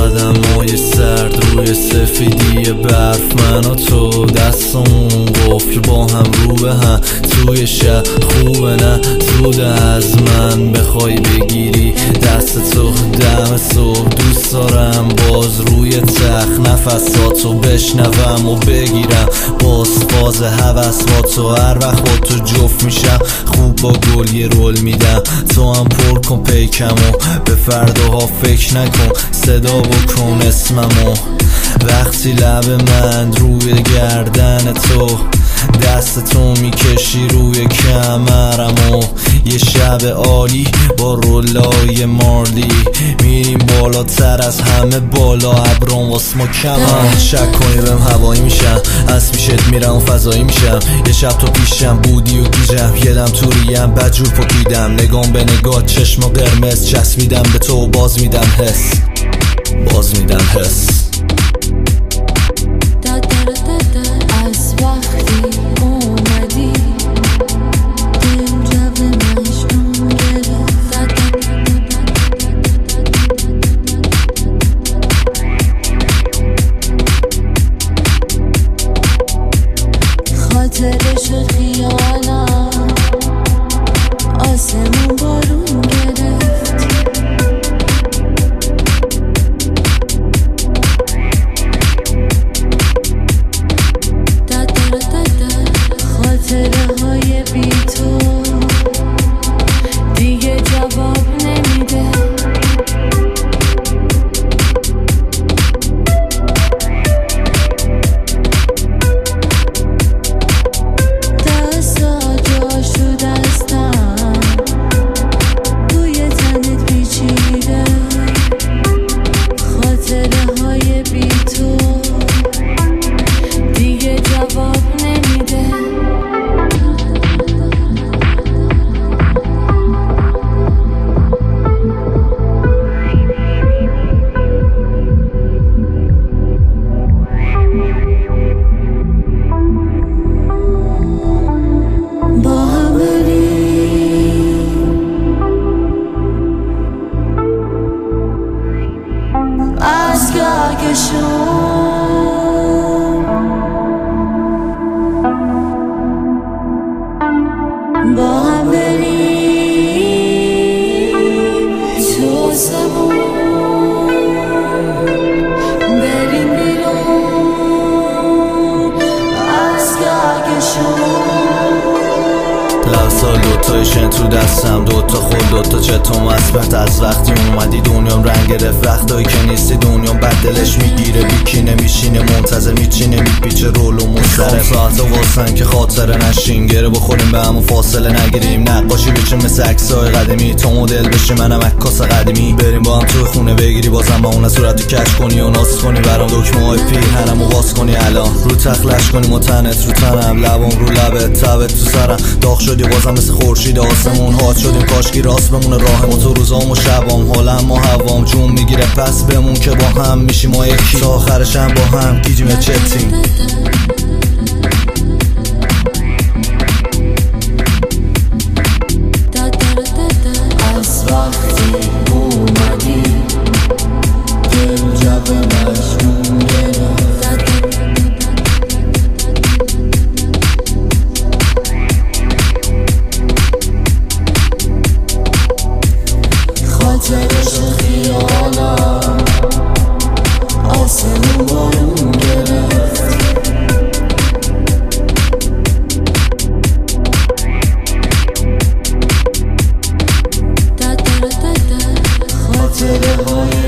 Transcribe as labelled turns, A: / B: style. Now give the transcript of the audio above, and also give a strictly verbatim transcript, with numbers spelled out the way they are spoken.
A: قدمای سرد روی سفیدی برف، من و تو دستمون قفل با هم رو به هم توی شب خوبه نه زوده از من بخوای بگیری دست تو دم صبح. دوست دارم باز روی تخت نفساتو بشنوم و بگیرم باز فاز هوس با تو. هر وقت با تو جفت میشم خوب با گل یه رول میدم، تو هم پر کن پیکمو به فرداها فکر نکن، صدا بکن اسممو وقتی لب من روی گردن تو، دست تو میکشی روی کمرمو. یه شب عالی با رولای مارلی میریم بالاتر از همه بالا ابرام واس ما کمم. شک کنی بهم هوایی میشم از پیشت میرم و فضایی میشم. یه شب تو پیشم بودی و گیجم یدم توریم بدجور پکیدم، نگام به نگاه چشم و قرمز چسبیدم به تو و باز میدم حس باز میدم حس.
B: از وقتی اومدی دل جو مجنون گرفت، خاطرش خیالم آسمون بارون گرفت. خاطره های بی تو دیگه جواب نمیده، دستا جاشو دستم توی تنت پیچیده. خاطره های بی تو دیگه جواب نمیده. با هم بریم از گهگشون، با هم بریم تو آسمون، بریم بیرون از گهگشون.
A: لحظا دوتایشن تو دستم دوتا خود دوتا چتم اثبت از وقتی اومدی دنیام رنگ گرفت. وقتایی که نیستی دنیام بدلش میگیره بیکی نمیشینه منتظر میچینه میپیچه رول و منصرف. ساعت واسن که خاطره نشین گره بخوریم به همون فاصله نگیریم، نقاشی بچه مثل عکسای قدیمی تو مدل بشی منم عکاس قدیمی. بریم با هم تو خونه بگیری بازم با اون صورتو کش کنی و ناز کنی برام دکمه های پیرهنمو باز کنی الان رو تخلش کنی متنت رو تنم لبام رو لبت تبت تو سرم داغ شدی بازم مثل خورشید آسمون هات شدیم کاشکی راست بمونه راهمون تو روزام و شبام حالم و هوام جون میگیره پس بمون که با هم میشیم ما یکی تا آخرشم با هم گیجیم چتیم.
B: از وقتی اومدی دل جو مجنون گرفت، خاطرش خیالم آسمون بارون گرفت. خاطره های